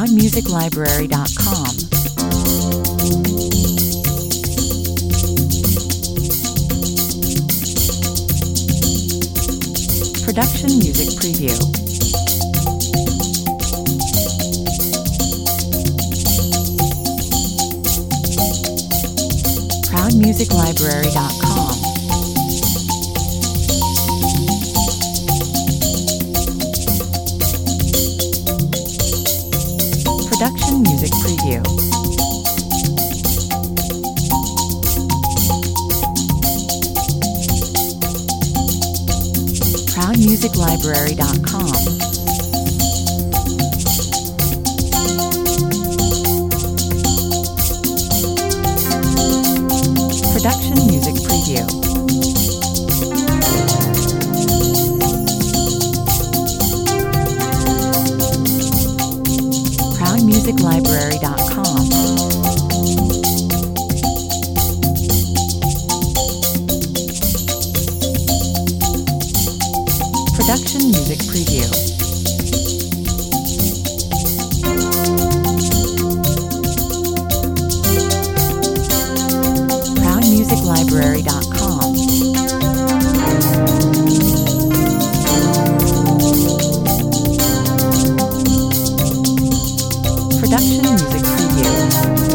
ProudMusicLibrary.com. Production Music Preview. ProudMusicLibrary.com. Production Music Preview. ProudMusicLibrary.com. Production Music Preview. ProudMusicLibrary.com. Production Music Preview. ProudMusicLibrary.com. Production Music Preview.